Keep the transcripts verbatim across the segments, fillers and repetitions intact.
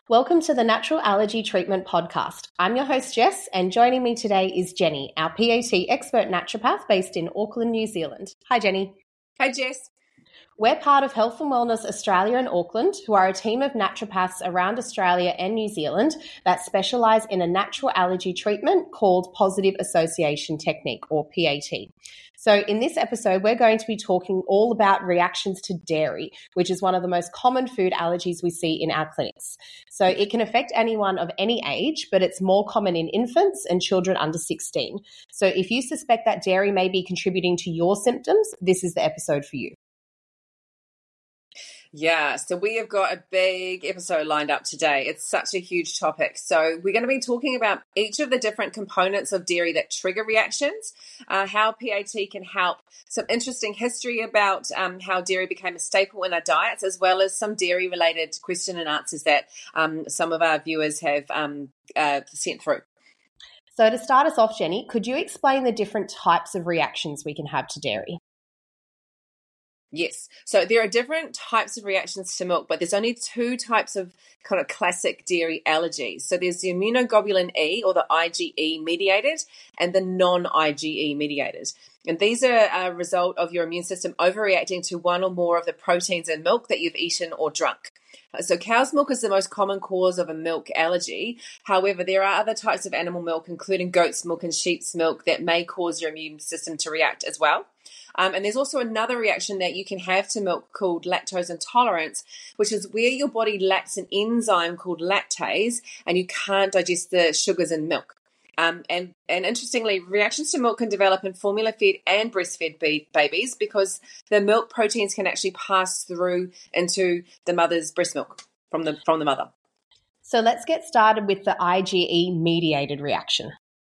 Welcome to the Natural Allergy Treatment Podcast. I'm your host, Jess, and joining me today is Jenny, our P A T expert naturopath based in Auckland, New Zealand. Hi, Jenny. Hi, Jess. We're part of Health and Wellness Australia and Auckland, who are a team of naturopaths around Australia and New Zealand that specialise in a natural allergy treatment called Positive Association Technique, or P A T. So in this episode, we're going to be talking all about reactions to dairy, which is one of the most common food allergies we see in our clinics. So it can affect anyone of any age, but it's more common in infants and children under sixteen. So if you suspect that dairy may be contributing to your symptoms, this is the episode for you. Yeah, so we have got a big episode lined up today. It's such a huge topic. So we're going to be talking about each of the different components of dairy that trigger reactions, uh, how P A T can help, some interesting history about um, how dairy became a staple in our diets, as well as some dairy-related question and answers that um, some of our viewers have um, uh, sent through. So to start us off, Jenny, could you explain the different types of reactions we can have to dairy? Yes. So there are different types of reactions to milk, but there's only two types of kind of classic dairy allergies. So there's the immunoglobulin E, or the IgE mediated, and the non-IgE mediated. And these are a result of your immune system overreacting to one or more of the proteins in milk that you've eaten or drunk. So cow's milk is the most common cause of a milk allergy. However, there are other types of animal milk, including goat's milk and sheep's milk, that may cause your immune system to react as well. Um, and there's also another reaction that you can have to milk called lactose intolerance, which is where your body lacks an enzyme called lactase and you can't digest the sugars in milk. Um, and, and interestingly, reactions to milk can develop in formula-fed and breastfed be- babies because the milk proteins can actually pass through into the mother's breast milk from the from the mother. So let's get started with the IgE-mediated reaction.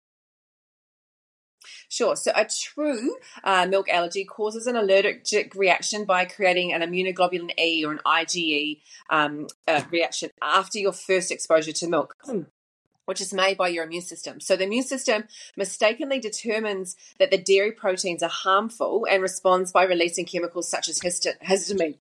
Sure. So a true uh, milk allergy causes an allergic reaction by creating an immunoglobulin E or an IgE um, uh, reaction after your first exposure to milk, which is made by your immune system. So the immune system mistakenly determines that the dairy proteins are harmful and responds by releasing chemicals such as histamine.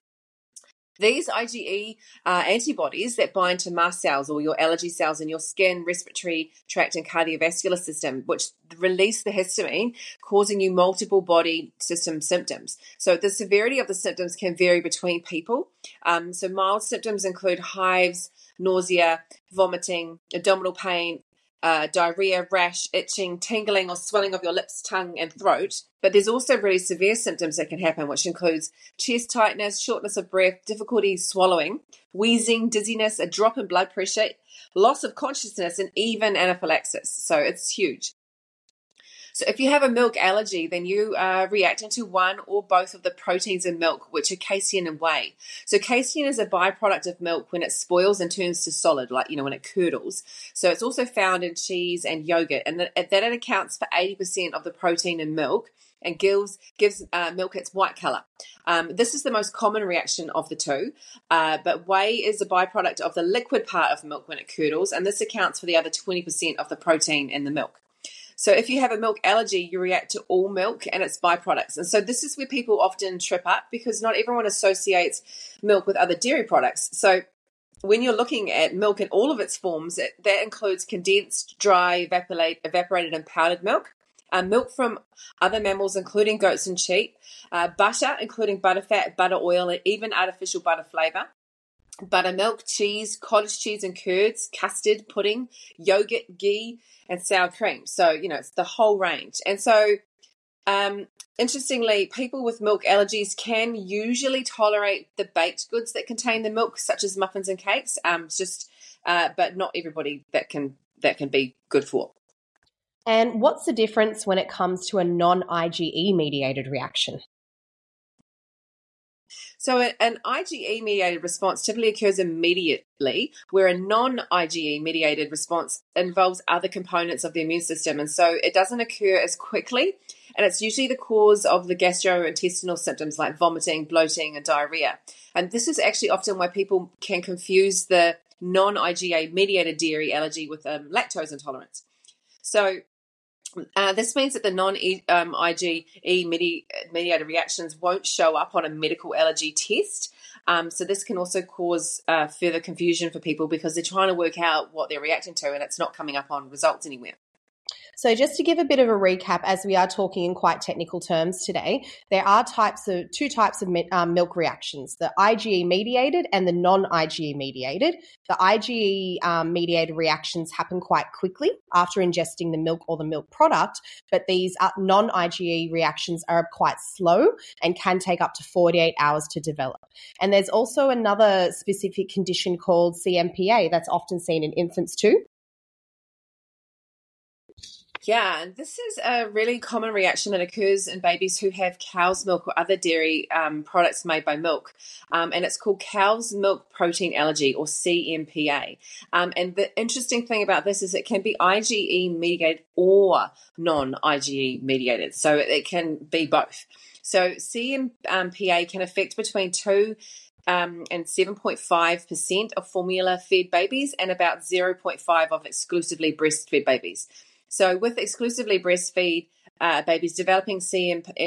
These IgE uh, antibodies that bind to mast cells or your allergy cells in your skin, respiratory tract, and cardiovascular system, which release the histamine, causing you multiple body system symptoms. So the severity of the symptoms can vary between people. Um, so mild symptoms include hives, nausea, vomiting, abdominal pain, Uh, diarrhea, rash, itching, tingling, or swelling of your lips, tongue, and throat. But there's also really severe symptoms that can happen, which includes chest tightness, shortness of breath, difficulty swallowing, wheezing, dizziness, a drop in blood pressure, loss of consciousness, and even anaphylaxis. So it's huge. So if you have a milk allergy, then you are reacting to one or both of the proteins in milk, which are casein and whey. So casein is a byproduct of milk when it spoils and turns to solid, like, you know, when it curdles. So it's also found in cheese and yogurt, and that, that it accounts for eighty percent of the protein in milk and gives gives uh, milk its white color. Um, this is the most common reaction of the two, uh, but whey is a byproduct of the liquid part of milk when it curdles, and this accounts for the other twenty percent of the protein in the milk. So if you have a milk allergy, you react to all milk and its byproducts. And so this is where people often trip up because not everyone associates milk with other dairy products. So when you're looking at milk in all of its forms, it, that includes condensed, dry, evaporate, evaporated and powdered milk, uh, milk from other mammals, including goats and sheep, uh, butter, including butterfat, butter oil, and even artificial butter flavor, buttermilk, cheese, cottage cheese and curds, custard, pudding, yogurt, ghee, and sour cream. So, you know, it's the whole range. And so, um, interestingly, people with milk allergies can usually tolerate the baked goods that contain the milk, such as muffins and cakes. Um, just, uh, but not everybody that can that can be good for. And what's the difference when it comes to a non-IgE mediated reaction? So an IgE-mediated response typically occurs immediately, where a non-IgE-mediated response involves other components of the immune system, and so it doesn't occur as quickly, and it's usually the cause of the gastrointestinal symptoms like vomiting, bloating, and diarrhea. And this is actually often why people can confuse the non-IgE-mediated dairy allergy with um, lactose intolerance. So Uh, this means that the non-IgE mediated reactions won't show up on a medical allergy test, Um, so this can also cause uh, further confusion for people because they're trying to work out what they're reacting to and it's not coming up on results anywhere. So just to give a bit of a recap, as we are talking in quite technical terms today, there are types of two types of um, milk reactions, the IgE mediated and the non-IgE mediated. The IgE um, mediated reactions happen quite quickly after ingesting the milk or the milk product, but these uh, non-IgE reactions are quite slow and can take up to forty-eight hours to develop. And there's also another specific condition called C M P A that's often seen in infants too. Yeah, and this is a really common reaction that occurs in babies who have cow's milk or other dairy um, products made by milk. Um, and it's called cow's milk protein allergy, or C M P A. Um, and the interesting thing about this is it can be IgE mediated or non-IgE mediated. So it can be both. So C M P A can affect between two Um, and seven point five percent of formula-fed babies and about zero point five of exclusively breastfed babies. So with exclusively breastfeed uh, babies, developing C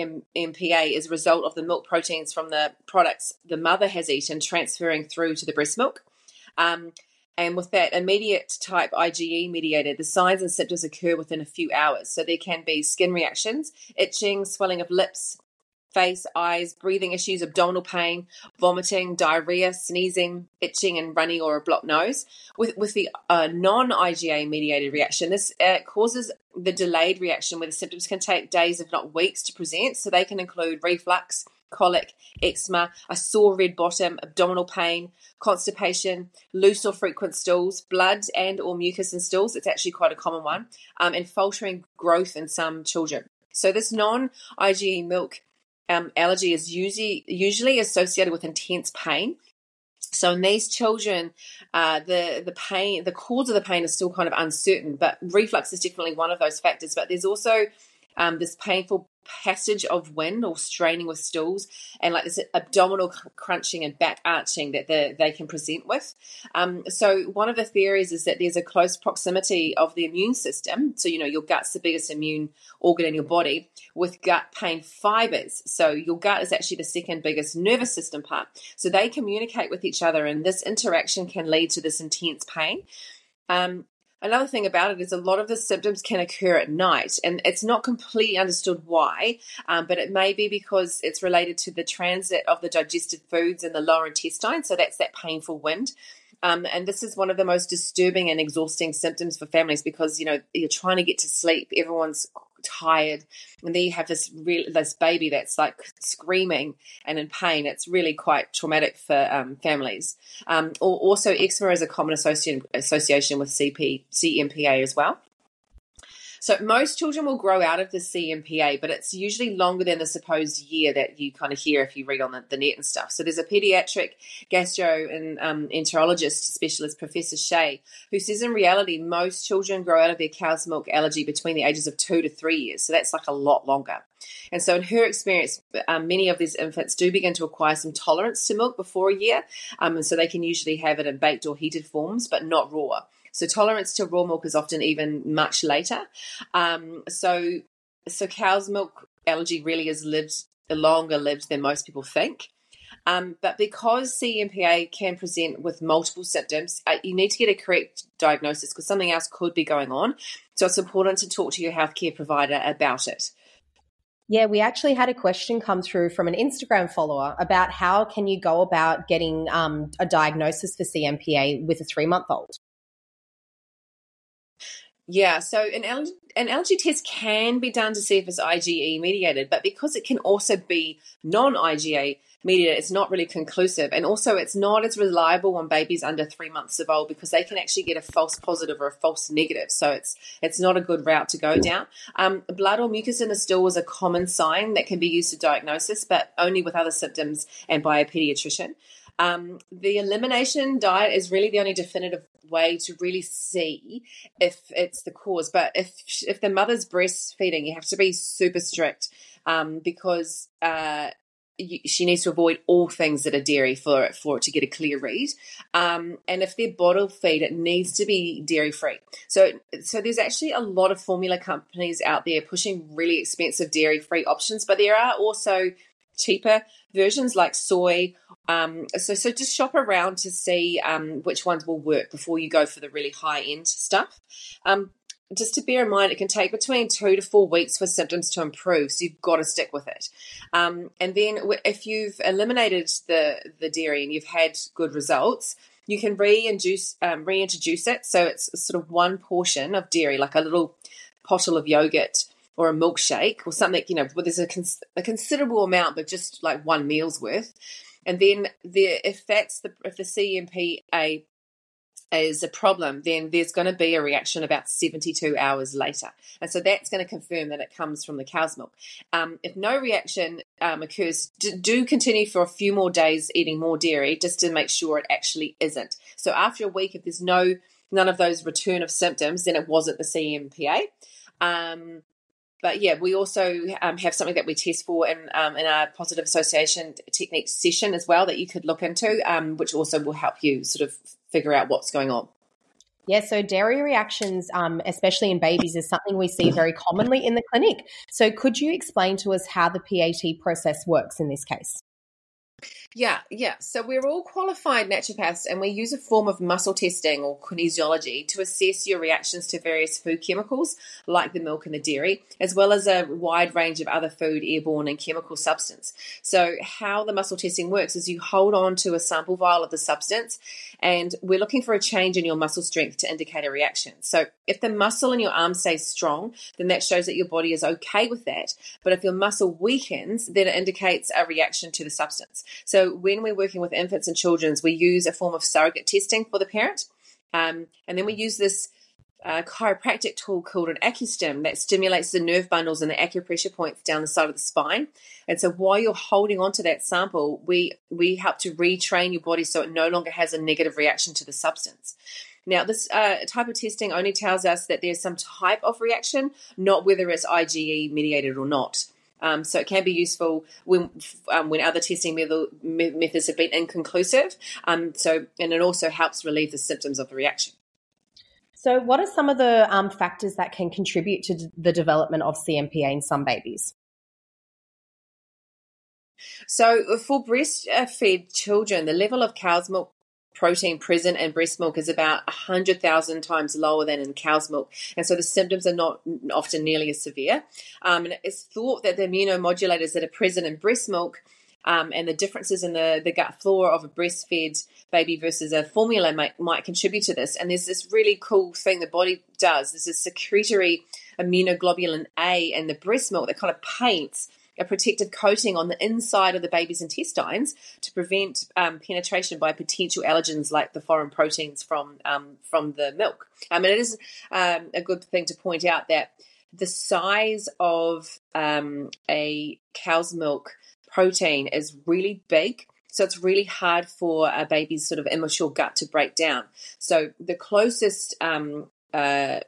M P A is a result of the milk proteins from the products the mother has eaten transferring through to the breast milk. Um, and with that immediate type IgE mediated, the signs and symptoms occur within a few hours. So there can be skin reactions, itching, swelling of lips, face, eyes, breathing issues, abdominal pain, vomiting, diarrhea, sneezing, itching, and runny or a blocked nose. With with the uh, non-IgA mediated reaction, this uh, causes the delayed reaction where the symptoms can take days, if not weeks, to present. So they can include reflux, colic, eczema, a sore red bottom, abdominal pain, constipation, loose or frequent stools, blood and or mucus in stools. It's actually quite a common one, um, and faltering growth in some children. So this non-IgE milk Um, allergy is usually usually associated with intense pain. So in these children, uh, the the pain, the cause of the pain is still kind of uncertain, but reflux is definitely one of those factors. But there's also um, this painful passage of wind or straining with stools and like this abdominal crunching and back arching that the, they can present with. Um, so one of the theories is that there's a close proximity of the immune system. So, you know, your gut's the biggest immune organ in your body with gut pain fibers. So your gut is actually the second biggest nervous system part. So they communicate with each other and this interaction can lead to this intense pain. Um, Another thing about it is a lot of the symptoms can occur at night, and it's not completely understood why, um, but it may be because it's related to the transit of the digested foods in the lower intestine, so that's that painful wind. Um, and this is one of the most disturbing and exhausting symptoms for families because, you know, you're trying to get to sleep, everyone's tired, and then you have this real this baby that's like screaming and in pain. It's really quite traumatic for um, families. Um, or also, eczema is a common association association with C P, C M P A as well. So most children will grow out of the C M P A, but it's usually longer than the supposed year that you kind of hear if you read on the, the net and stuff. So there's a pediatric gastroenterologist specialist, Professor Shea, who says in reality, most children grow out of their cow's milk allergy between the ages of two to three years. So that's like a lot longer. And so in her experience, um, many of these infants do begin to acquire some tolerance to milk before a year. Um, and so they can usually have it in baked or heated forms, but not raw. So tolerance to raw milk is often even much later. Um, so, so cow's milk allergy really is lived longer lived than most people think. Um, but because C M P A can present with multiple symptoms, uh, you need to get a correct diagnosis because something else could be going on. So it's important to talk to your healthcare provider about it. Yeah, we actually had a question come through from an Instagram follower about how can you go about getting um, a diagnosis for C M P A with a three-month-old? Yeah, so an allergy, an allergy test can be done to see if it's IgE mediated, but because it can also be non-IgA mediated, it's not really conclusive. And also it's not as reliable on babies under three months of old because they can actually get a false positive or a false negative. So it's it's not a good route to go down. Um, blood or mucus in the stool is a common sign that can be used to diagnosis, but only with other symptoms and by a pediatrician. Um, the elimination diet is really the only definitive way to really see if it's the cause. But if if the mother's breastfeeding, you have to be super strict um, because uh, you, she needs to avoid all things that are dairy for for it to get a clear read. Um, and if they're bottle feed, it needs to be dairy free. So so there's actually a lot of formula companies out there pushing really expensive dairy free options, but there are also cheaper versions like soy. Um, so, so just shop around to see um, which ones will work before you go for the really high-end stuff. Um, just to bear in mind, it can take between two to four weeks for symptoms to improve, so you've got to stick with it. Um, and then if you've eliminated the, the dairy and you've had good results, you can reintroduce, um, reintroduce it. So it's sort of one portion of dairy, like a little bottle of yogurt or a milkshake or something, you know, where there's a, cons- a considerable amount, but just like one meal's worth. And then the, if that's the if the C M P A is a problem, then there's going to be a reaction about seventy-two hours later. And so that's going to confirm that it comes from the cow's milk. Um, if no reaction um, occurs, do, do continue for a few more days eating more dairy just to make sure it actually isn't. So after a week, if there's no none of those return of symptoms, then it wasn't the C M P A. Um, But yeah, we also um, have something that we test for in um, in our positive association technique session as well that you could look into, um, which also will help you sort of figure out what's going on. Yeah, so dairy reactions, um, especially in babies, is something we see very commonly in the clinic. So could you explain to us how the P A T process works in this case? Yeah, yeah. So we're all qualified naturopaths and we use a form of muscle testing or kinesiology to assess your reactions to various food chemicals like the milk and the dairy, as well as a wide range of other food, airborne and chemical substance. So how the muscle testing works is you hold on to a sample vial of the substance and we're looking for a change in your muscle strength to indicate a reaction. So if the muscle in your arm stays strong, then that shows that your body is okay with that. But if your muscle weakens, then it indicates a reaction to the substance. So when we're working with infants and children, we use a form of surrogate testing for the parent. Um, and then we use this uh, chiropractic tool called an AccuStim that stimulates the nerve bundles and the acupressure points down the side of the spine. And so while you're holding on to that sample, we, we help to retrain your body so it no longer has a negative reaction to the substance. Now, this uh, type of testing only tells us that there's some type of reaction, not whether it's I G E mediated or not. Um, so it can be useful when um, when other testing method, methods have been inconclusive. Um, so and it also helps relieve the symptoms of the reaction. So what are some of the um, factors that can contribute to d- the development of C M P A in some babies? So for breastfed children, the level of cow's milk protein present in breast milk is about one hundred thousand times lower than in cow's milk. And so the symptoms are not often nearly as severe. Um, and it's thought that the immunomodulators that are present in breast milk um, and the differences in the, the gut flora of a breastfed baby versus a formula might, might contribute to this. And there's this really cool thing the body does. There's a secretory immunoglobulin A in the breast milk that kind of paints a protective coating on the inside of the baby's intestines to prevent um, penetration by potential allergens like the foreign proteins from um, from the milk. I mean, it is um, a good thing to point out that the size of um, a cow's milk protein is really big. So it's really hard for a baby's sort of immature gut to break down. So the closest um, uh,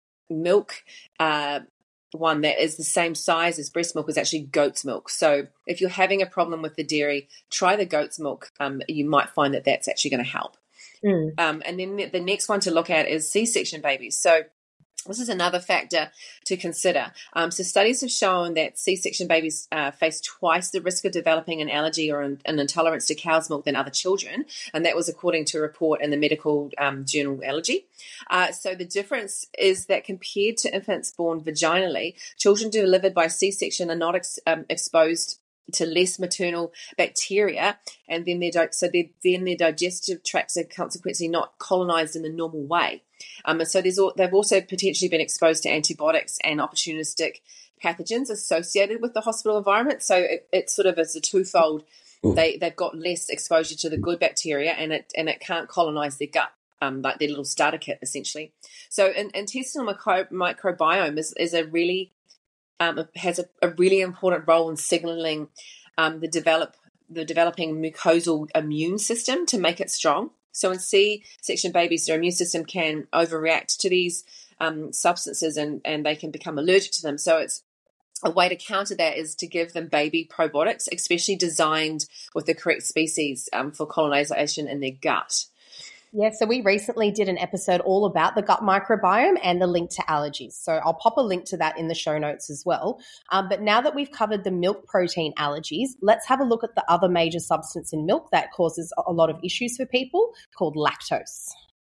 milk uh, one that is the same size as breast milk is actually goat's milk. So if you're having a problem with the dairy, try the goat's milk. Um, you might find that that's actually going to help. Mm. Um, and then the, the next one to look at is C-section babies. So this is another factor to consider. Um, so studies have shown that C-section babies uh, face twice the risk of developing an allergy or an, an intolerance to cow's milk than other children, and that was according to a report in the medical um, journal Allergy. Uh, so the difference is that compared to infants born vaginally, children delivered by C-section are not ex- um, exposed to less maternal bacteria, and then their so then their digestive tracts are consequently not colonized in the normal way. Um, and so there's they've also potentially been exposed to antibiotics and opportunistic pathogens associated with the hospital environment. So it, it sort of is a twofold. They they've got less exposure to the good bacteria, and it and it can't colonize their gut. Um, like their little starter kit, essentially. So, in, intestinal micro, microbiome is, is a really um, has a, a really important role in signaling um, the develop the developing mucosal immune system to make it strong. So, in C-section babies, their immune system can overreact to these um, substances, and and they can become allergic to them. So, it's a way to counter that is to give them baby probiotics, especially designed with the correct species um, for colonization in their gut. Yeah, so we recently did an episode all about the gut microbiome and the link to allergies. So I'll pop a link to that in the show notes as well. Um, but now that we've covered the milk protein allergies, let's have a look at the other major substance in milk that causes a lot of issues for people, called lactose.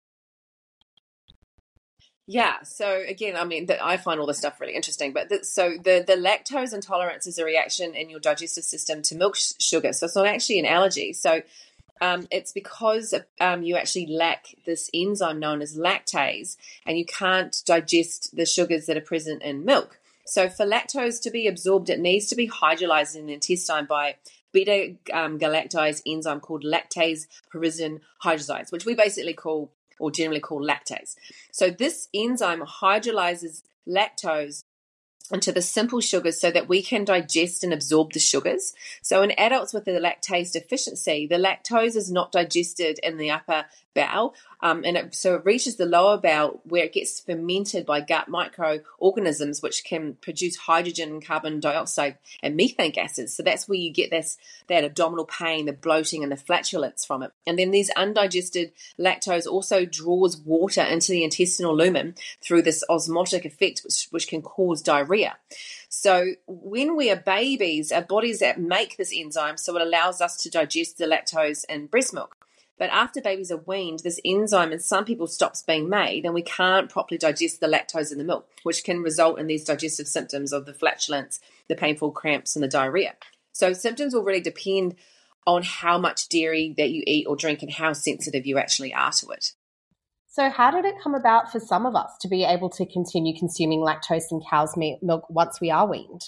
Yeah, so again, I mean, the, I find all this stuff really interesting. But the, so the, the lactose intolerance is a reaction in your digestive system to milk sh- sugar. So it's not actually an allergy. So um, it's because um, you actually lack this enzyme known as lactase, and you can't digest the sugars that are present in milk. So for lactose to be absorbed, it needs to be hydrolyzed in the intestine by beta um, galactase enzyme called lactase pyrazine hydrolase, which we basically call or generally called lactase. So this enzyme hydrolyzes lactose into the simple sugars so that we can digest and absorb the sugars. So in adults with the lactase deficiency, the lactose is not digested in the upper bowel, um, and it, so it reaches the lower bowel where it gets fermented by gut microorganisms, which can produce hydrogen, carbon dioxide, and methane gases. So that's where you get this that abdominal pain, the bloating, and the flatulence from it. And then these undigested lactose also draws water into the intestinal lumen through this osmotic effect, which, which can cause diarrhea. So when we are babies, our bodies that make this enzyme, so it allows us to digest the lactose in breast milk. But after babies are weaned, this enzyme in some people stops being made, and we can't properly digest the lactose in the milk, which can result in these digestive symptoms of the flatulence, the painful cramps, and the diarrhea. So symptoms will really depend on how much dairy that you eat or drink and how sensitive you actually are to it. So how did it come about for some of us to be able to continue consuming lactose in cow's milk once we are weaned?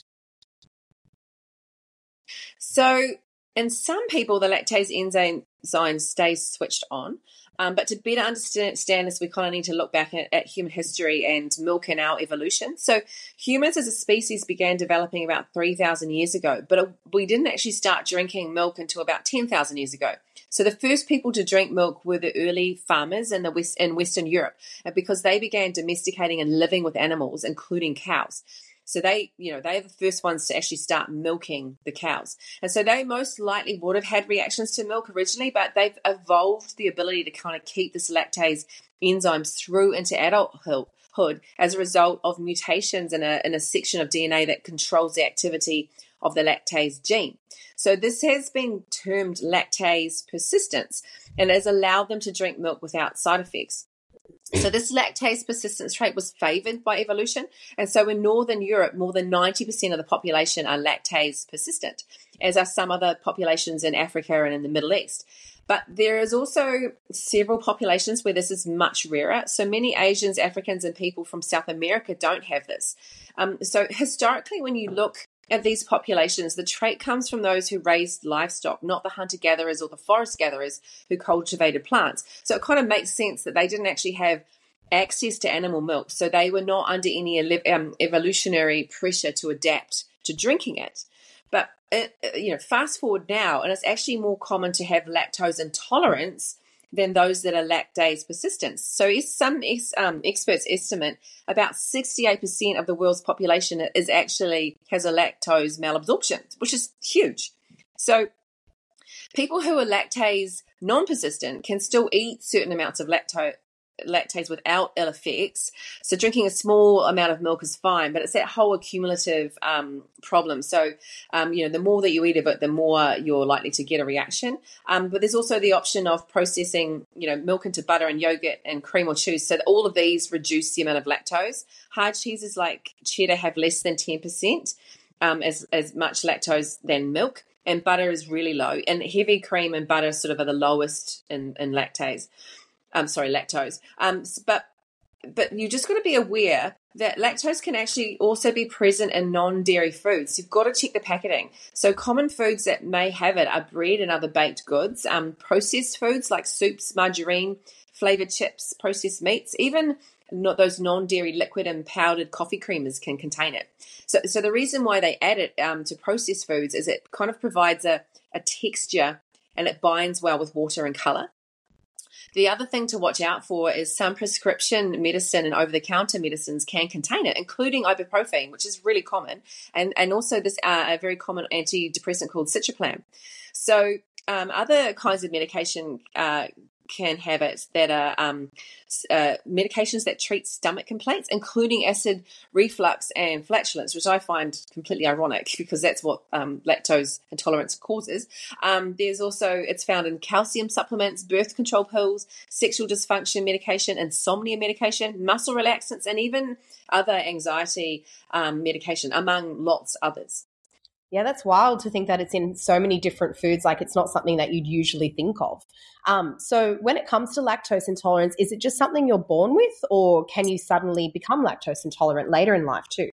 So in some people, the lactase enzyme stays switched on. Um, but to better understand this, we kind of need to look back at, at human history and milk in our evolution. So humans as a species began developing about three thousand years ago, but it, we didn't actually start drinking milk until about ten thousand years ago. So the first people to drink milk were the early farmers in, the West, in Western Europe, because they began domesticating and living with animals, including cows. So they, you know, they're the first ones to actually start milking the cows. And so they most likely would have had reactions to milk originally, but they've evolved the ability to kind of keep this lactase enzymes through into adulthood as a result of mutations in a, in a section of D N A that controls the activity of the lactase gene. So this has been termed lactase persistence and has allowed them to drink milk without side effects. So this lactase persistence trait was favored by evolution. And so in Northern Europe, more than ninety percent of the population are lactase persistent, as are some other populations in Africa and in the Middle East. But there is also several populations where this is much rarer. So many Asians, Africans, and people from South America don't have this. Um, so historically, when you look at these populations, the trait comes from those who raised livestock, not the hunter-gatherers or the forest-gatherers who cultivated plants. So it kind of makes sense that they didn't actually have access to animal milk, so they were not under any um, evolutionary pressure to adapt to drinking it. But, it, you know, fast forward now, and it's actually more common to have lactose intolerance than those that are lactase persistent. So some um, experts estimate about sixty-eight percent of the world's population is actually has a lactose malabsorption, which is huge. So people who are lactase non-persistent can still eat certain amounts of lactose lactase without ill effects. So drinking a small amount of milk is fine, but it's that whole accumulative um, problem. So, um, you know, the more that you eat of it, the more you're likely to get a reaction. Um, but there's also the option of processing, you know, milk into butter and yogurt and cream or cheese. So all of these reduce the amount of lactose. Hard cheeses like cheddar have less than ten percent um, as, as much lactose than milk. And butter is really low. And heavy cream and butter sort of are the lowest in, in lactase. I'm sorry, lactose. Um, but but you just got to be aware that lactose can actually also be present in non-dairy foods. You've got to check the packaging. So common foods that may have it are bread and other baked goods, um, processed foods like soups, margarine, flavored chips, processed meats, even not those non-dairy liquid and powdered coffee creamers can contain it. So so the reason why they add it um, to processed foods is it kind of provides a, a texture and it binds well with water and colour. The other thing to watch out for is some prescription medicine and over-the-counter medicines can contain it, including ibuprofen, which is really common, and, and also this uh, a very common antidepressant called citraplam. So um, other kinds of medication uh, can have it that are um, uh, medications that treat stomach complaints, including acid reflux and flatulence, which I find completely ironic because that's what um, lactose intolerance causes. Um, there's also, it's found in calcium supplements, birth control pills, sexual dysfunction medication, insomnia medication, muscle relaxants, and even other anxiety um, medication, among lots others. Yeah, that's wild to think that it's in so many different foods. Like, it's not something that you'd usually think of. Um, so when it comes to lactose intolerance, is it just something you're born with, or can you suddenly become lactose intolerant later in life too?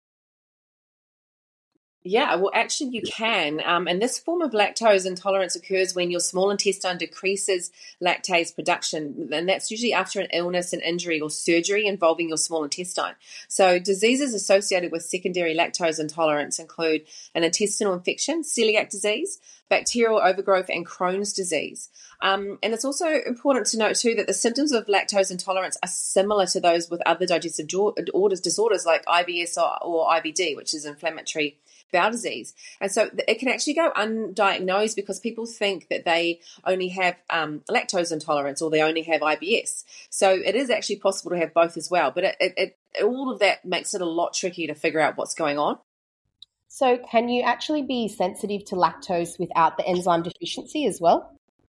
Yeah, well, actually, you can. Um, and this form of lactose intolerance occurs when your small intestine decreases lactase production. And that's usually after an illness, an injury, or surgery involving your small intestine. So diseases associated with secondary lactose intolerance include an intestinal infection, celiac disease, bacterial overgrowth, and Crohn's disease. Um, and it's also important to note, too, that the symptoms of lactose intolerance are similar to those with other digestive disorders, disorders like I B S or, or I B D, which is inflammatory bowel disease. And so it can actually go undiagnosed because people think that they only have um, lactose intolerance or they only have I B S. So it is actually possible to have both as well. But it, it, it, all of that makes it a lot trickier to figure out what's going on. So can you actually be sensitive to lactose without the enzyme deficiency as well?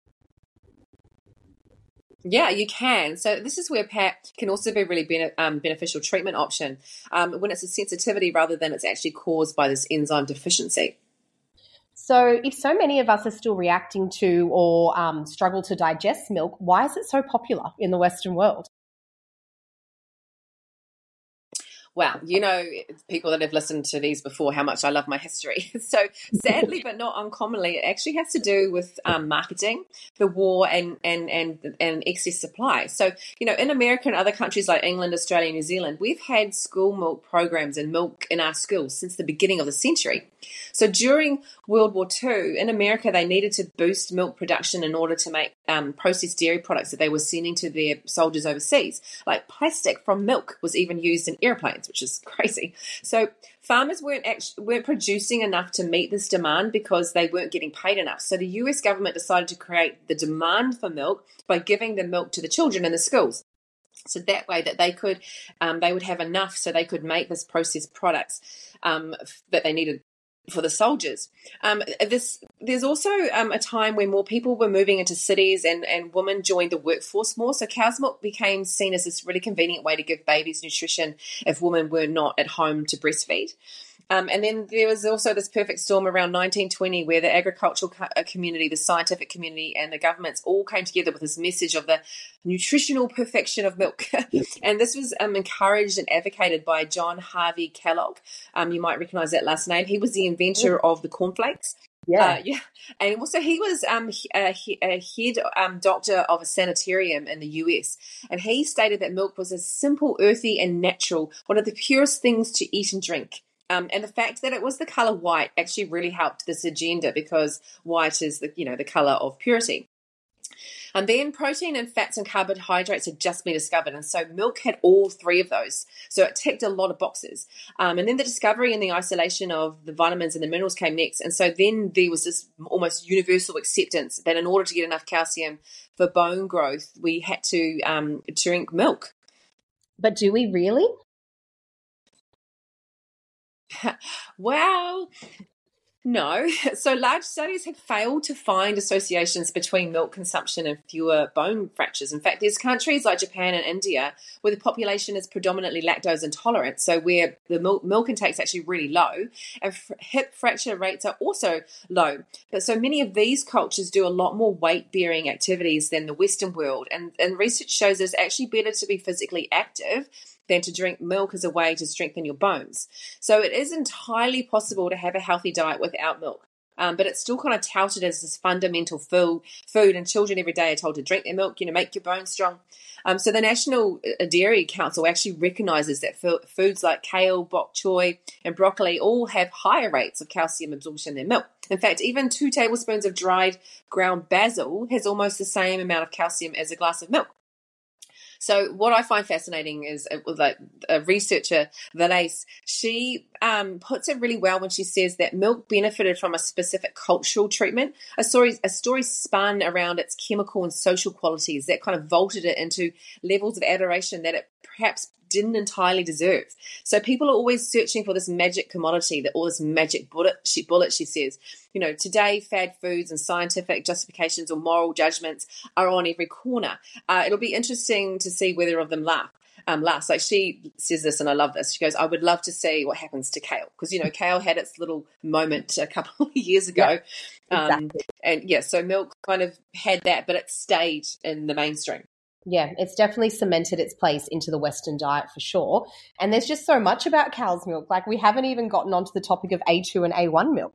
Yeah, you can. So this is where P A P can also be a really bene- um, beneficial treatment option um, when it's a sensitivity rather than it's actually caused by this enzyme deficiency. So if so many of us are still reacting to or um, struggle to digest milk, why is it so popular in the Western world? Well, you know, people that have listened to these before, how much I love my history. So sadly, but not uncommonly, it actually has to do with um, marketing, the war, and, and, and, and excess supply. So, you know, in America and other countries like England, Australia, New Zealand, we've had school milk programs and milk in our schools since the beginning of the century. So during World War Two, in America, they needed to boost milk production in order to make um, processed dairy products that they were sending to their soldiers overseas. Like plastic from milk was even used in airplanes, which is crazy. So farmers weren't actually, weren't producing enough to meet this demand because they weren't getting paid enough. So the U S government decided to create the demand for milk by giving the milk to the children in the schools. So that way that they could, um, they would have enough so they could make this processed products um, that they needed for the soldiers. Um, this there's also um, a time when more people were moving into cities and, and women joined the workforce more. So cow's milk became seen as this really convenient way to give babies nutrition if women were not at home to breastfeed. Um, and then there was also this perfect storm around nineteen twenty where the agricultural co- community, the scientific community, and the governments all came together with this message of the nutritional perfection of milk. And this was um, encouraged and advocated by John Harvey Kellogg. Um, you might recognize that last name. He was the inventor of the cornflakes. Yeah. Uh, yeah. And also he was um, a, a head um, doctor of a sanitarium in the U S. And he stated that milk was a simple, earthy, and natural, one of the purest things to eat and drink. Um, and the fact that it was the color white actually really helped this agenda because white is the, you know, the color of purity. And then protein and fats and carbohydrates had just been discovered. And so milk had all three of those. So it ticked a lot of boxes. Um, and then the discovery and the isolation of the vitamins and the minerals came next. And so then there was this almost universal acceptance that in order to get enough calcium for bone growth, we had to um, drink milk. But do we really? Well, no. So large studies have failed to find associations between milk consumption and fewer bone fractures. In fact, there's countries like Japan and India where the population is predominantly lactose intolerant, so where the milk, milk intake is actually really low, and f- hip fracture rates are also low. But so many of these cultures do a lot more weight-bearing activities than the Western world, and, and research shows it's actually better to be physically active than to drink milk as a way to strengthen your bones. So it is entirely possible to have a healthy diet without milk. Um, but it's still kind of touted as this fundamental food, food, and children every day are told to drink their milk, you know, make your bones strong. Um, so the National Dairy Council actually recognises that foods like kale, bok choy, and broccoli all have higher rates of calcium absorption than milk. In fact, even two tablespoons of dried ground basil has almost the same amount of calcium as a glass of milk. So what I find fascinating is it was like a researcher, Valace, she um, puts it really well when she says that milk benefited from a specific cultural treatment. A story, a story spun around its chemical and social qualities that kind of vaulted it into levels of adoration that it perhaps didn't entirely deserve. So people are always searching for this magic commodity, that all this magic bullet she, bullet, she says. You know, today fad foods and scientific justifications or moral judgments are on every corner. Uh, it'll be interesting to see whether of them laugh. Um, last, like she says this, and I love this. She goes, "I would love to see what happens to kale, because you know kale had its little moment a couple of years ago, yeah, exactly. um, and yeah, so milk kind of had that, but it stayed in the mainstream." Yeah, it's definitely cemented its place into the Western diet for sure. And there's just so much about cow's milk. Like we haven't even gotten onto the topic of A two and A one milk.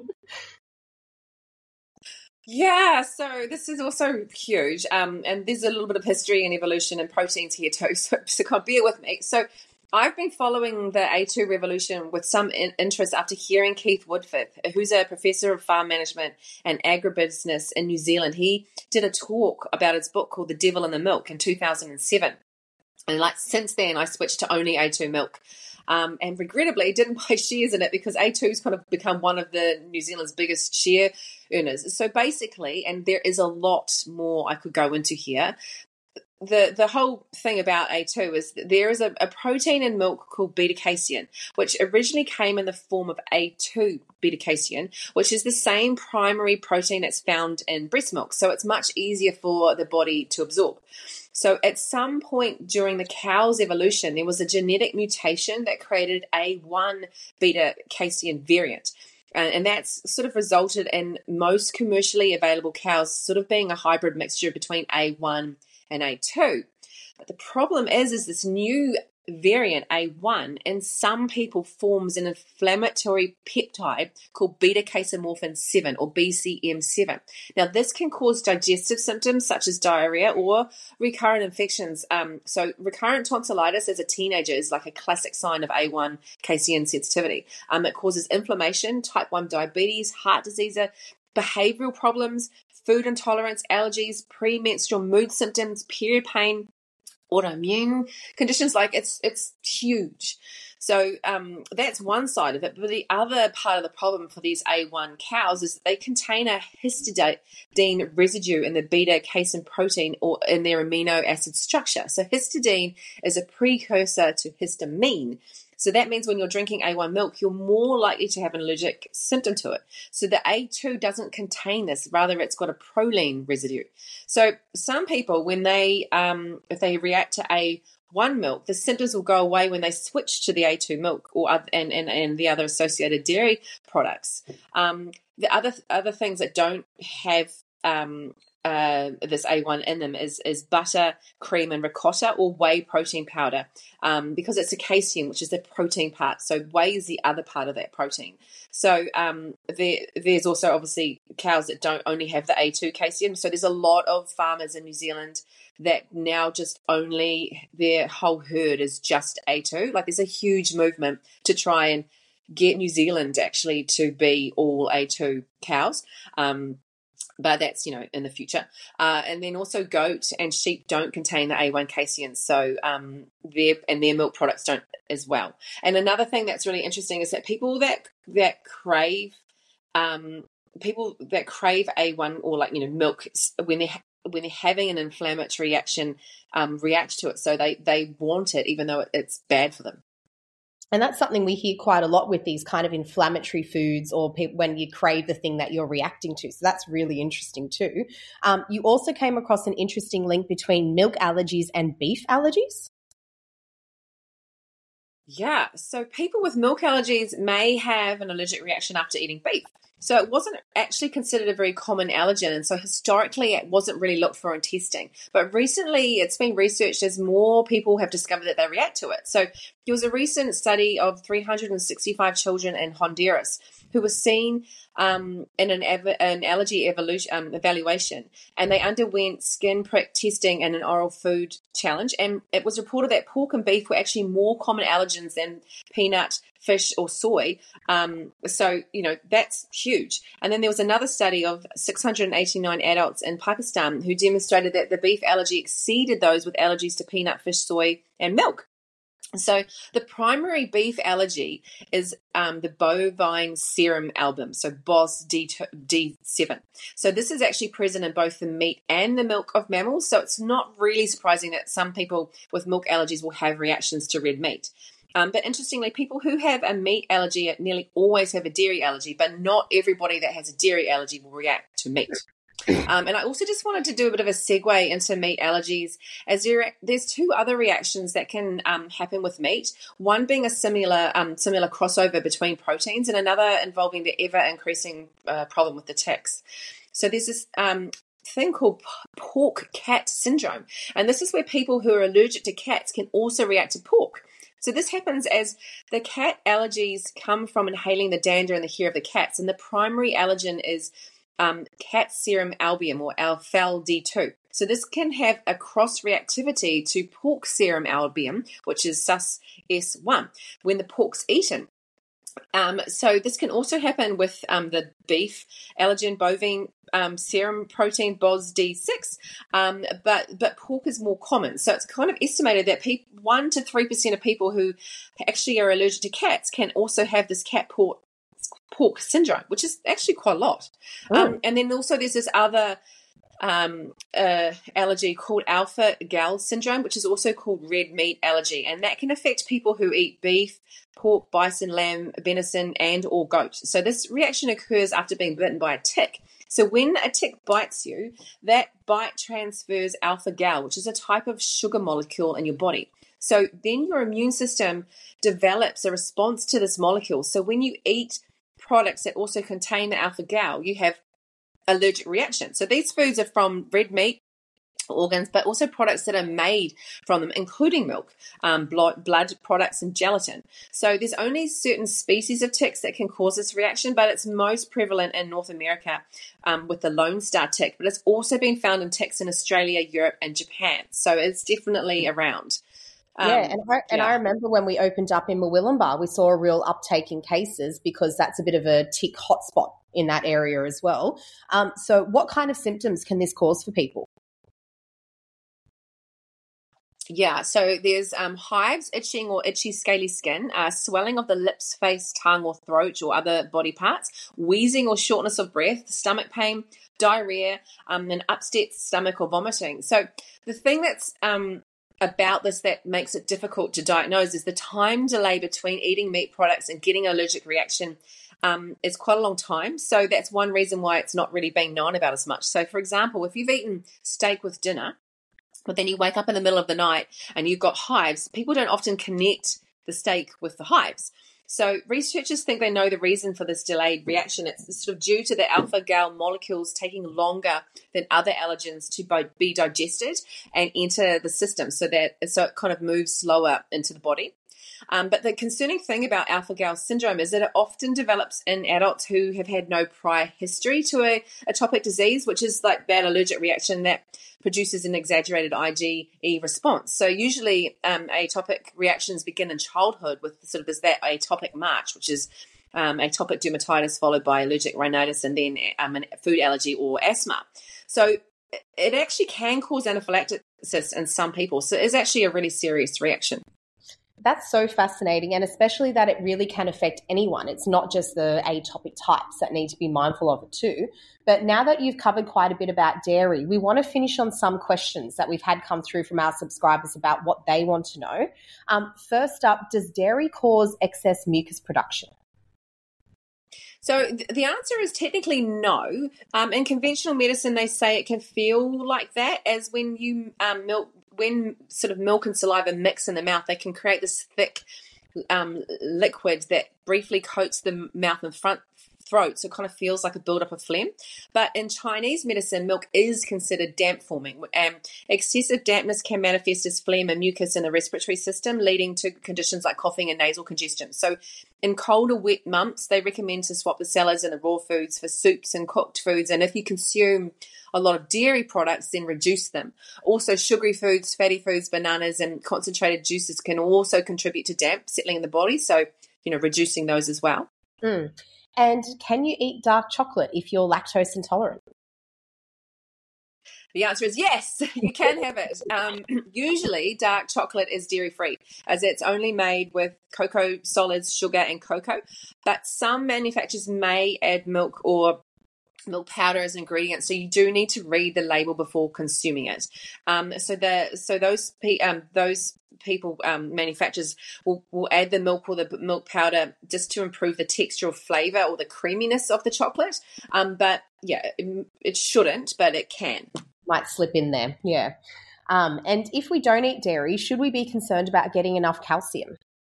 Yeah, so this is also huge. Um, and there's a little bit of history and evolution and proteins here too, so, so kind of bear with me. So I've been following the A two revolution with some in- interest after hearing Keith Woodford, who's a professor of farm management and agribusiness in New Zealand. He did a talk about his book called The Devil in the Milk in two thousand seven. And like since then, I switched to only A two milk. Um, and regrettably, didn't buy shares in it because A two's kind of become one of the New Zealand's biggest share earners. So basically, and there is a lot more I could go into here, the the whole thing about A two is that there is a, a protein in milk called beta-casein, which originally came in the form of A two beta-casein, which is the same primary protein that's found in breast milk. So it's much easier for the body to absorb. So at some point during the cow's evolution, there was a genetic mutation that created A one beta-casein variant. And that's sort of resulted in most commercially available cows sort of being a hybrid mixture between A one and A two. But the problem is, is this new variant A one in some people forms an inflammatory peptide called beta-casomorphin seven or B C M seven. Now this can cause digestive symptoms such as diarrhea or recurrent infections. Um, so recurrent tonsillitis as a teenager is like a classic sign of A one casein sensitivity. Um, it causes inflammation, type one diabetes, heart disease, behavioral problems, food intolerance, allergies, premenstrual mood symptoms, period pain, autoimmune conditions. Like it's it's huge. So um, that's one side of it. But the other part of the problem for these A one cows is that they contain a histidine residue in the beta-casein protein or in their amino acid structure. So histidine is a precursor to histamine. So that means when you're drinking A one milk, you're more likely to have an allergic symptom to it. So the A two doesn't contain this. Rather, it's got a proline residue. So some people, when they, um, if they react to A one milk, the symptoms will go away when they switch to the A two milk or and, and, and the other associated dairy products. Um, the other other things that don't have um, Uh, this A one in them is is butter, cream, and ricotta or whey protein powder, um, because it's a casein, which is the protein part. So whey is the other part of that protein. So um, there, there's also obviously cows that don't only have the A two casein. So there's a lot of farmers in New Zealand that now just only their whole herd is just A two. Like there's a huge movement to try and get New Zealand actually to be all A two cows. Um, But that's, you know, in the future. Uh, and then also goat and sheep don't contain the A one casein. So um, their and their milk products don't as well. And another thing that's really interesting is that people that that crave um, people that crave A one or like, you know, milk when they're when they're having an inflammatory reaction, um, react to it. So they, they want it even though it, it's bad for them. And that's something we hear quite a lot with these kind of inflammatory foods or pe- when you crave the thing that you're reacting to. So that's really interesting too. Um, you also came across an interesting link between milk allergies and beef allergies. Yeah, so people with milk allergies may have an allergic reaction after eating beef. So it wasn't actually considered a very common allergen, and so historically it wasn't really looked for in testing. But recently it's been researched as more people have discovered that they react to it. So there was a recent study of three hundred sixty-five children in Honduras who were seen um, in an, ev- an allergy evolution, um, evaluation, and they underwent skin prick testing and an oral food challenge. And it was reported that pork and beef were actually more common allergens than peanut, fish or soy. Um, so, you know, that's huge. And then there was another study of six hundred eighty-nine adults in Pakistan who demonstrated that the beef allergy exceeded those with allergies to peanut, fish, soy, and milk. So the primary beef allergy is um, the bovine serum albumin, so B O S D seven. So this is actually present in both the meat and the milk of mammals. So it's not really surprising that some people with milk allergies will have reactions to red meat. Um, but interestingly, people who have a meat allergy nearly always have a dairy allergy, but not everybody that has a dairy allergy will react to meat. Um, and I also just wanted to do a bit of a segue into meat allergies, as there, there's two other reactions that can um, happen with meat, one being a similar um, similar crossover between proteins and another involving the ever-increasing uh, problem with the ticks. So there's this um, thing called pork cat syndrome, and this is where people who are allergic to cats can also react to pork. So this happens as the cat allergies come from inhaling the dander and the hair of the cats, and the primary allergen is Um, cat serum albumin, or F A L D two. So this can have a cross-reactivity to pork serum albumin, which is S U S S one, when the pork's eaten. Um, so this can also happen with um, the beef allergen, bovine um, serum protein B O S D six, um, but but pork is more common. So it's kind of estimated that people, one to three percent of people who actually are allergic to cats can also have this cat pork pork syndrome, which is actually quite a lot. Oh. Um, and then also there's this other um, uh, allergy called alpha-gal syndrome, which is also called red meat allergy, and that can affect people who eat beef, pork, bison, lamb, venison, and or goat. So this reaction occurs after being bitten by a tick. So when a tick bites you, that bite transfers alpha-gal, which is a type of sugar molecule in your body. So then your immune system develops a response to this molecule. So when you eat products that also contain the alpha-gal, you have allergic reaction. So these foods are from red meat, organs, but also products that are made from them, including milk, um, blood, blood products, and gelatin. So there's only certain species of ticks that can cause this reaction, but it's most prevalent in North America um, with the Lone Star tick, but it's also been found in ticks in Australia, Europe, and Japan. So it's definitely around. Um, yeah, and I, and yeah. I remember when we opened up in Murwillumbah, we saw a real uptake in cases because that's a bit of a tick hotspot in that area as well. Um, so what kind of symptoms can this cause for people? Yeah, so there's um, hives, itching or itchy scaly skin, uh, swelling of the lips, face, tongue or throat or other body parts, wheezing or shortness of breath, stomach pain, diarrhea, um, an upset stomach or vomiting. So the thing that's um, about this that makes it difficult to diagnose is the time delay between eating meat products and getting an allergic reaction um, is quite a long time. So that's one reason why it's not really being known about as much. So for example, if you've eaten steak with dinner, but then you wake up in the middle of the night and you've got hives, people don't often connect the steak with the hives. So researchers think they know the reason for this delayed reaction. It's sort of due to the alpha-gal molecules taking longer than other allergens to be digested and enter the system, so that so it kind of moves slower into the body. Um, but the concerning thing about alpha-gal syndrome is that it often develops in adults who have had no prior history to a atopic disease, which is like that allergic reaction that produces an exaggerated IgE response. So usually um, atopic reactions begin in childhood with sort of this that atopic march, which is um, atopic dermatitis followed by allergic rhinitis and then um, a food allergy or asthma. So it actually can cause anaphylaxis in some people. So it's actually a really serious reaction. That's so fascinating, and especially that it really can affect anyone. It's not just the atopic types that need to be mindful of it too. But now that you've covered quite a bit about dairy, we want to finish on some questions that we've had come through from our subscribers about what they want to know. Um, first up, does dairy cause excess mucus production? So th- the answer is technically no. Um, in conventional medicine, they say it can feel like that, as when you um, milk, when sort of milk and saliva mix in the mouth, they can create this thick um, liquid that briefly coats the mouth and front throat, so it kind of feels like a buildup of phlegm. But in Chinese medicine, milk is considered damp forming, and excessive dampness can manifest as phlegm and mucus in the respiratory system, leading to conditions like coughing and nasal congestion. So in cold or wet months, they recommend to swap the salads and the raw foods for soups and cooked foods, and if you consume a lot of dairy products, then reduce them. Also, sugary foods, fatty foods, bananas, and concentrated juices can also contribute to damp settling in the body. So you know, reducing those as well. Mm. And can you eat dark chocolate if you're lactose intolerant? The answer is yes, you can have it. Um, usually, dark chocolate is dairy-free, as it's only made with cocoa solids, sugar, and cocoa. But some manufacturers may add milk or milk powder as an ingredient, so you do need to read the label before consuming it. Um, so the so those um, those people um, manufacturers will, will add the milk or the milk powder just to improve the texture or flavor or the creaminess of the chocolate. Um, but yeah, it, it shouldn't, but it can. Might slip in there, yeah. Um, and if we don't eat dairy, should we be concerned about getting enough calcium?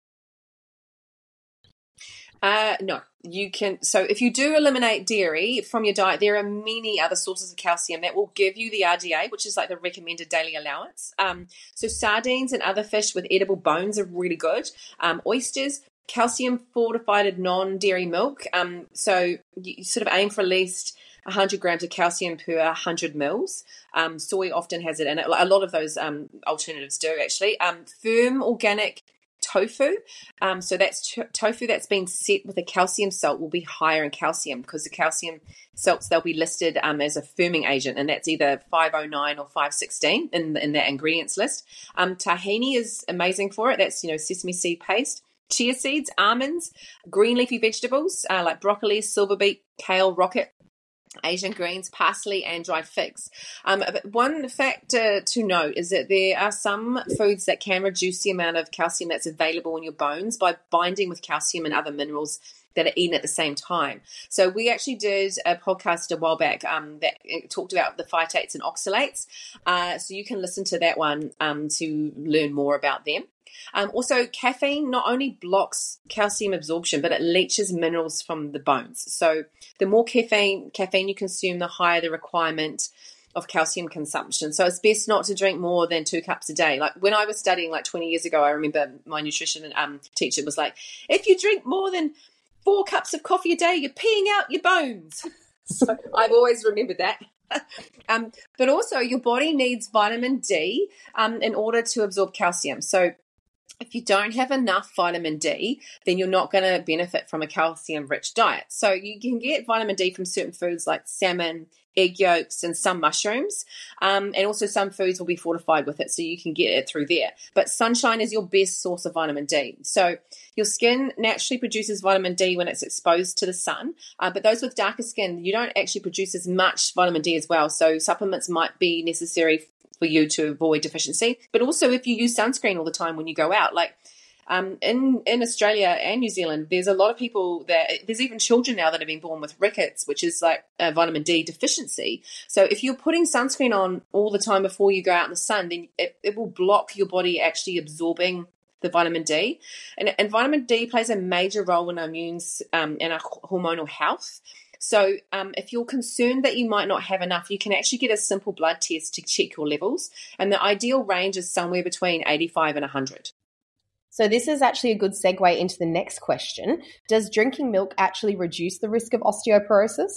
Uh, no, you can. So if you do eliminate dairy from your diet, there are many other sources of calcium that will give you the R D A, which is like the recommended daily allowance. Um, so sardines and other fish with edible bones are really good. Um, oysters, calcium fortified non-dairy milk. Um, so you sort of aim for at least one hundred grams of calcium per one hundred mils. Um, soy often has it in it. A lot of those um, alternatives do, actually. Um, firm organic tofu. Um, so that's t- tofu that's been set with a calcium salt will be higher in calcium because the calcium salts, they'll be listed um, as a firming agent, and that's either five oh nine or five sixteen in, in that ingredients list. Um, tahini is amazing for it. That's, you know, sesame seed paste. Chia seeds, almonds, green leafy vegetables uh, like broccoli, silver beet, kale, rocket, Asian greens, parsley, and dried figs. Um, but one factor to note is that there are some foods that can reduce the amount of calcium that's available in your bones by binding with calcium and other minerals that are eaten at the same time. So we actually did a podcast a while back um, that talked about the phytates and oxalates. Uh, so you can listen to that one um, to learn more about them. Um, also, caffeine not only blocks calcium absorption, but it leaches minerals from the bones. So the more caffeine caffeine you consume, the higher the requirement of calcium consumption. So it's best not to drink more than two cups a day. Like when I was studying like twenty years ago, I remember my nutrition um, teacher was like, if you drink more than four cups of coffee a day, you're peeing out your bones. So I've always remembered that. um, but also your body needs vitamin D um, in order to absorb calcium. So if you don't have enough vitamin D, then you're not going to benefit from a calcium-rich diet. So you can get vitamin D from certain foods like salmon, egg yolks, and some mushrooms. Um, and also some foods will be fortified with it, so you can get it through there. But sunshine is your best source of vitamin D. So your skin naturally produces vitamin D when it's exposed to the sun. Uh, but those with darker skin, you don't actually produce as much vitamin D as well. So supplements might be necessary for you to avoid deficiency. But also if you use sunscreen all the time when you go out, like um, in, in Australia and New Zealand, there's a lot of people that, there's even children now that have been born with rickets, which is like a vitamin D deficiency. So if you're putting sunscreen on all the time before you go out in the sun, then it, it will block your body actually absorbing the vitamin D. And, and vitamin D plays a major role in our immune um, and our hormonal health. So um, if you're concerned that you might not have enough, you can actually get a simple blood test to check your levels. And the ideal range is somewhere between eighty-five and one hundred. So this is actually a good segue into the next question. Does drinking milk actually reduce the risk of osteoporosis?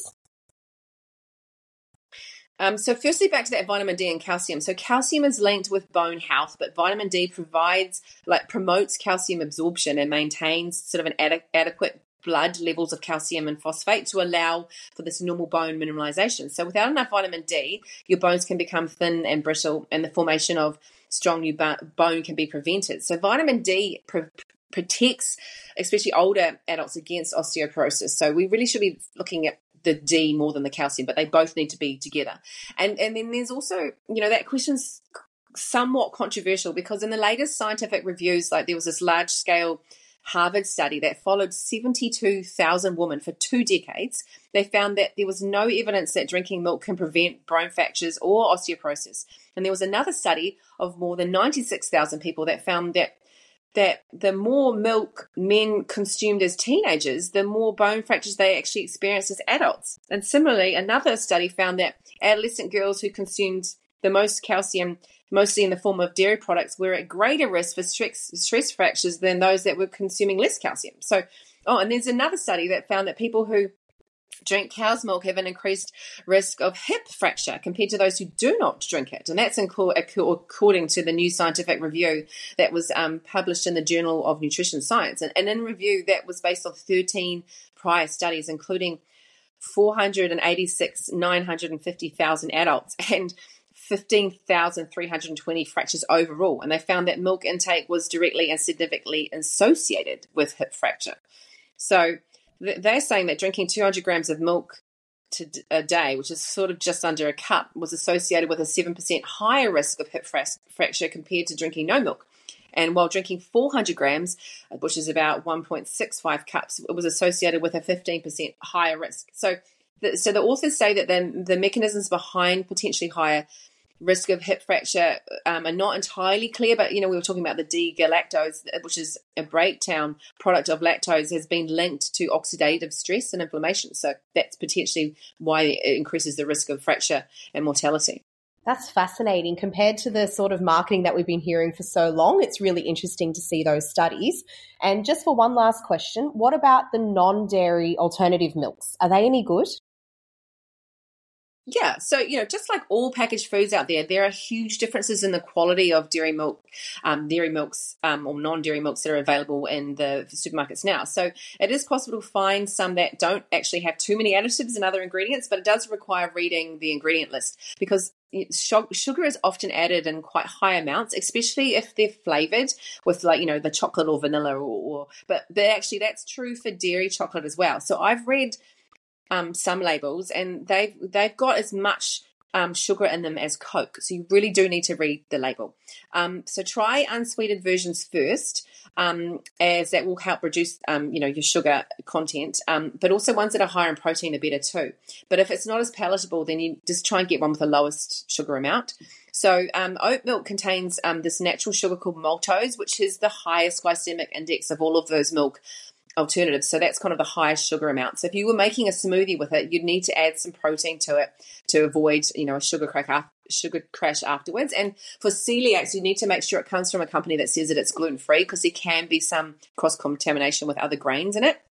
Um, so firstly, back to that vitamin D and calcium. So calcium is linked with bone health, but vitamin D provides, like promotes calcium absorption and maintains sort of an ad- adequate blood levels of calcium and phosphate to allow for this normal bone mineralization. So without enough vitamin D, your bones can become thin and brittle, and the formation of strong new bone can be prevented. So vitamin D pr- protects, especially older adults, against osteoporosis. So we really should be looking at the D more than the calcium, but they both need to be together. And and then there's also, you know, that question's somewhat controversial because in the latest scientific reviews, like there was this large scale Harvard study that followed seventy-two thousand women for two decades. They found that there was no evidence that drinking milk can prevent bone fractures or osteoporosis. And there was another study of more than ninety-six thousand people that found that that the more milk men consumed as teenagers, the more bone fractures they actually experienced as adults. And similarly, another study found that adolescent girls who consumed the most calcium, mostly in the form of dairy products, were at greater risk for stress, stress fractures than those that were consuming less calcium. So, oh, and there's another study that found that people who drink cow's milk have an increased risk of hip fracture compared to those who do not drink it. And that's according to the new scientific review that was um, published in the Journal of Nutrition Science. And, and in review, that was based on thirteen prior studies, including four hundred eighty-six, nine hundred fifty thousand adults and fifteen thousand three hundred twenty fractures overall. And they found that milk intake was directly and significantly associated with hip fracture. So they're saying that drinking two hundred grams of milk to a day, which is sort of just under a cup, was associated with a seven percent higher risk of hip fracture compared to drinking no milk. And while drinking four hundred grams, which is about one point six five cups, it was associated with a fifteen percent higher risk. So the, so the authors say that the, the mechanisms behind potentially higher risk of hip fracture um, are not entirely clear, but, you know, we were talking about the D-galactose, which is a breakdown product of lactose, has been linked to oxidative stress and inflammation. So that's potentially why it increases the risk of fracture and mortality. That's fascinating. Compared to the sort of marketing that we've been hearing for so long, it's really interesting to see those studies. And just for one last question, what about the non-dairy alternative milks? Are they any good? Yeah, so, you know, just like all packaged foods out there, there are huge differences in the quality of dairy milk, um, dairy milks um, or non-dairy milks that are available in the supermarkets now. So it is possible to find some that don't actually have too many additives and other ingredients, but it does require reading the ingredient list because sugar is often added in quite high amounts, especially if they're flavored with, like, you know, the chocolate or vanilla or, or but, but actually that's true for dairy chocolate as well. So I've read Um, some labels, and they've they've got as much um, sugar in them as Coke. So you really do need to read the label. Um, so try unsweetened versions first, um, as that will help reduce um, you know your sugar content. Um, but also ones that are higher in protein are better too. But if it's not as palatable, then you just try and get one with the lowest sugar amount. So um, oat milk contains um, this natural sugar called maltose, which is the highest glycemic index of all of those milk alternatives. So that's kind of the highest sugar amount. So if you were making a smoothie with it, you'd need to add some protein to it to avoid, you know, a sugar crash, sugar crash afterwards. And for celiacs, you need to make sure it comes from a company that says that it's gluten-free, because there can be some cross-contamination with other grains in it.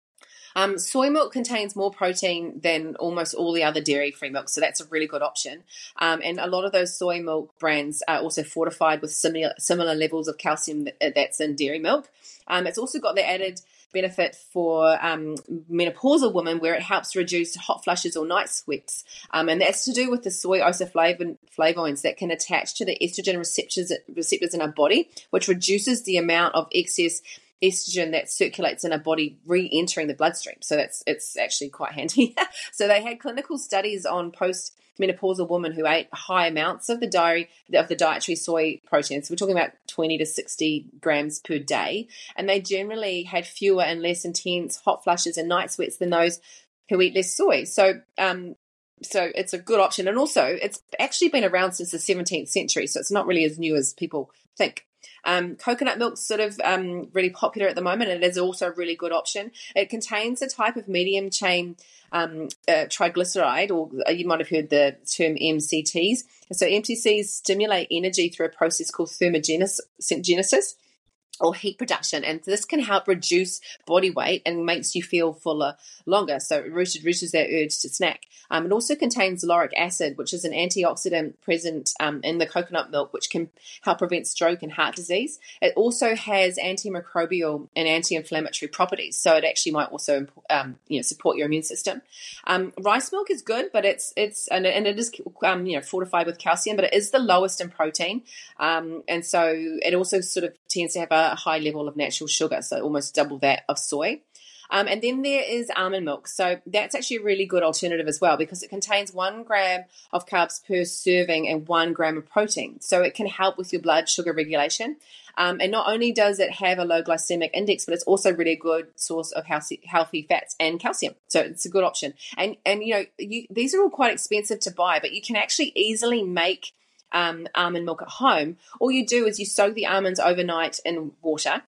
Um, soy milk contains more protein than almost all the other dairy-free milks, so that's a really good option. Um, and a lot of those soy milk brands are also fortified with similar similar levels of calcium that, that's in dairy milk. Um, it's also got the added benefit for um, menopausal women, where it helps reduce hot flushes or night sweats. Um, and that's to do with the soy isoflavones that can attach to the estrogen receptors, receptors in our body, which reduces the amount of excess estrogen that circulates in our body re-entering the bloodstream. So that's it's actually quite handy. So they had clinical studies on post-menopausal women who ate high amounts of the diary of the dietary soy protein. So we're talking about twenty to sixty grams per day, and they generally had fewer and less intense hot flushes and night sweats than those who eat less soy. So um so it's a good option, and also it's actually been around since the seventeenth century, so it's not really as new as people think. Um, coconut milk's sort of um, really popular at the moment, and it is also a really good option. It contains a type of medium chain um, uh, triglyceride, or you might have heard the term M C Ts. And so M C Ts stimulate energy through a process called thermogenesis, or heat production, and this can help reduce body weight and makes you feel fuller longer. So it reduces that urge to snack. Um, it also contains lauric acid, which is an antioxidant present um, in the coconut milk, which can help prevent stroke and heart disease. It also has antimicrobial and anti-inflammatory properties, so it actually might also um, you know support your immune system. Um, rice milk is good, but it's it's and, and it is um, you know fortified with calcium, but it is the lowest in protein, um, and so it also sort of tends to have a high level of natural sugar, so almost double that of soy. Um, and then there is almond milk. So that's actually a really good alternative as well, because it contains one gram of carbs per serving and one gram of protein. So it can help with your blood sugar regulation. Um, and not only does it have a low glycemic index, but it's also really a good source of healthy, healthy fats and calcium. So it's a good option. And, and you know, you, these are all quite expensive to buy, but you can actually easily make um, almond milk at home. All you do is you soak the almonds overnight in water.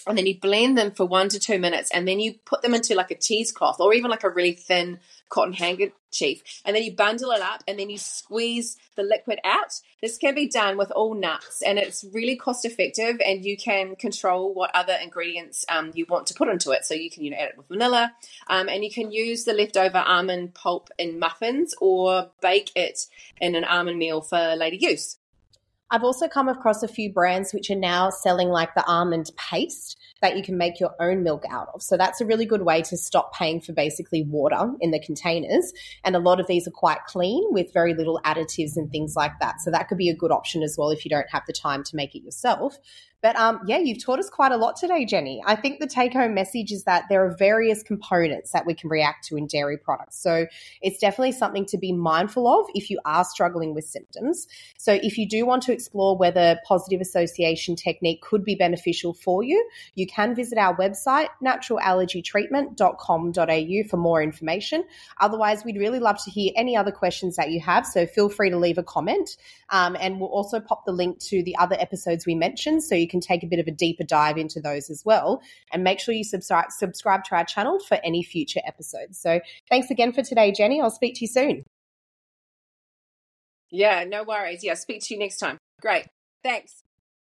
and then you blend them for one to two minutes, and then you put them into like a cheesecloth or even like a really thin cotton handkerchief, and then you bundle it up, and then you squeeze the liquid out. This can be done with all nuts, and it's really cost effective, and you can control what other ingredients um, you want to put into it. So you can, you know, add it with vanilla, um, and you can use the leftover almond pulp in muffins or bake it in an almond meal for later use. I've also come across a few brands which are now selling like the almond paste that you can make your own milk out of. So that's a really good way to stop paying for basically water in the containers. And a lot of these are quite clean with very little additives and things like that. So that could be a good option as well if you don't have the time to make it yourself. But um, yeah, you've taught us quite a lot today, Jenny. I think the take-home message is that there are various components that we can react to in dairy products. So it's definitely something to be mindful of if you are struggling with symptoms. So if you do want to explore whether positive association technique could be beneficial for you, you can visit our website, natural allergy treatment dot com dot a u, for more information. Otherwise, we'd really love to hear any other questions that you have. So feel free to leave a comment. Um, and we'll also pop the link to the other episodes we mentioned so you can take a bit of a deeper dive into those as well. And make sure you subscribe subscribe to our channel for any future episodes. So thanks again for today, Jenny. I'll speak to you soon. Yeah, no worries. Yeah, speak to you next time. Great. Thanks.